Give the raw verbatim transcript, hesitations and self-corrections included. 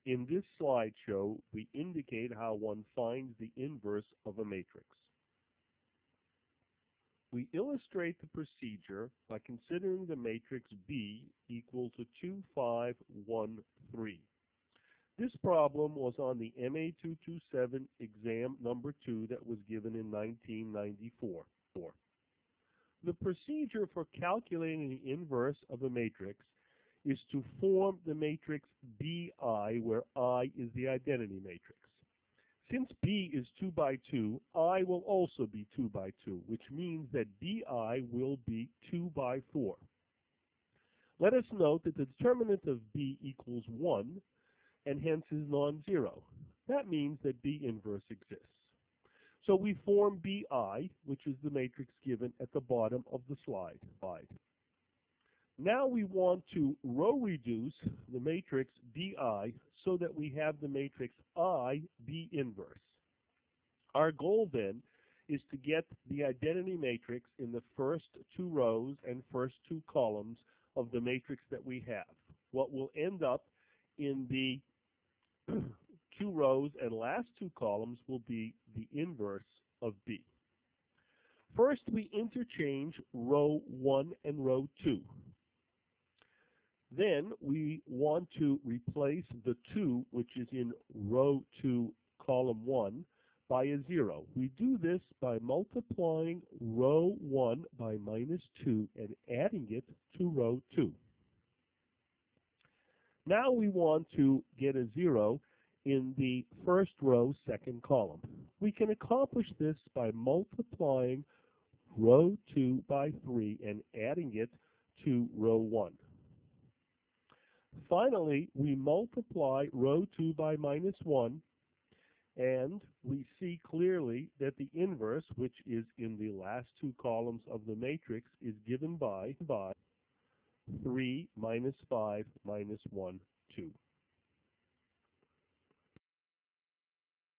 In this slideshow, we indicate how one finds the inverse of a matrix. We illustrate the procedure by considering the matrix B equal to two, five, one, three. This problem was on the M A two twenty-seven exam number two that was given in nineteen ninety-four. The procedure for calculating the inverse of a matrix is to form the matrix B I, where I is the identity matrix. Since B is two by two, I will also be two by two, which means that B I will be two by four. Let us note that the determinant of B equals one, and hence is non-zero. That means that B inverse exists. So we form B I, which is the matrix given at the bottom of the slide. Now we want to row reduce the matrix B I so that we have the matrix I B inverse. Our goal then is to get the identity matrix in the first two rows and first two columns of the matrix that we have. What will end up in the two rows and last two columns will be the inverse of B. First, we interchange row one and row two. Then we want to replace the two, which is in row two, column one, by a zero. We do this by multiplying row one by minus two and adding it to row two. Now we want to get a zero in the first row, second column. We can accomplish this by multiplying row two by three and adding it to row one. Finally, we multiply row two by minus one, and we see clearly that the inverse, which is in the last two columns of the matrix, is given by, by three minus five minus one, two.